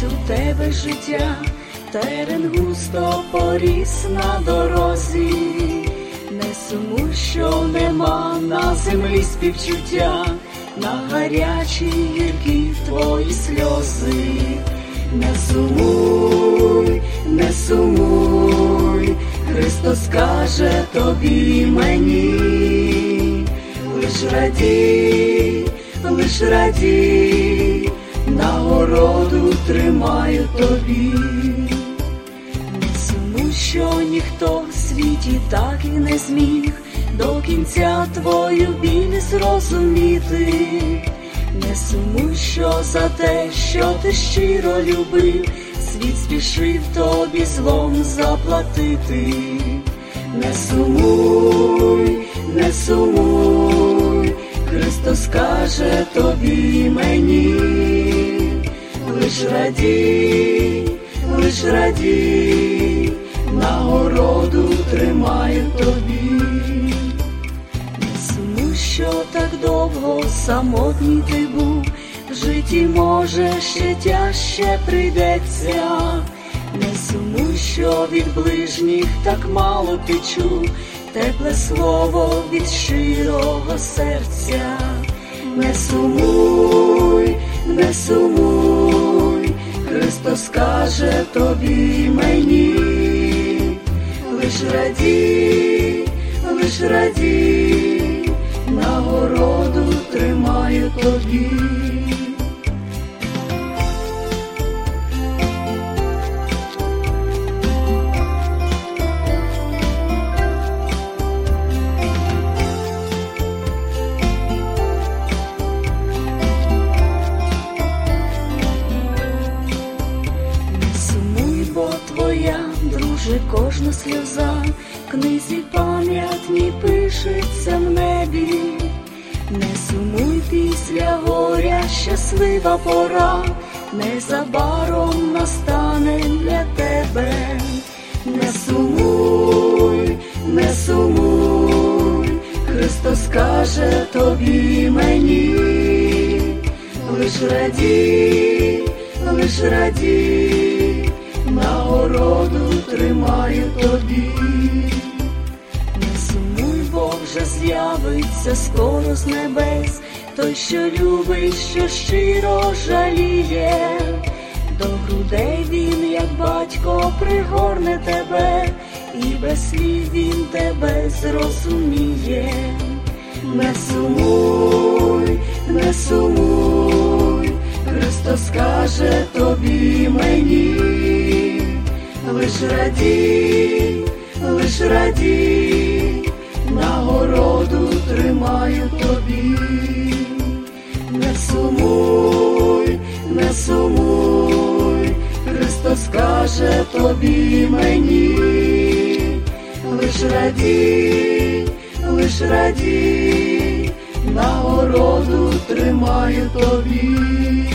у тебе життя, терен густо поріс на дорозі. Не сумуй, що нема на землі співчуття, на гарячі гіркі твої сльози. Не сумуй, не сумуй, Христос каже тобі, мені. Лиш радій, нагороду тримаю тобі. Не сумуй, що ніхто в світі так і не зміг до кінця твою біль зрозуміти. Не сумуй, що за те, що ти щиро любив, світ спішив тобі злом заплатити. Не сумуй, не сумуй, Христос каже тобі, мені. Лиш радій, нагороду тримаю тобі. Не сумуй, що так довго самотній ти був, в житті, може, ще тяжче прийдеться. Не сумуй, що від ближніх так мало ти чув, тепле слово від щирого серця. Не сумуй, не сумуй, Христос каже тобі, мені. Лиш радій, нагороду тримаю тобі. Твоя, друже, кожна сльоза в книзі пам'ятній пишеться в небі. Не сумуй, після горя щаслива пора незабаром настане для тебе. Не сумуй, не сумуй, Христос каже тобі, мені. Лиш радій, нагороду тримаю тобі. Не сумуй, бо вже з'явиться скоро з небес той, що любить, що щиро жаліє. До грудей він, як батько, пригорне тебе, і без слів він тебе зрозуміє. Не сумуй, не сумуй, Христос каже тобі, мені. Лиш радій, нагороду тримаю тобі. Не сумуй, не сумуй, Христос каже тобі, мені. Лиш радій, нагороду тримаю тобі.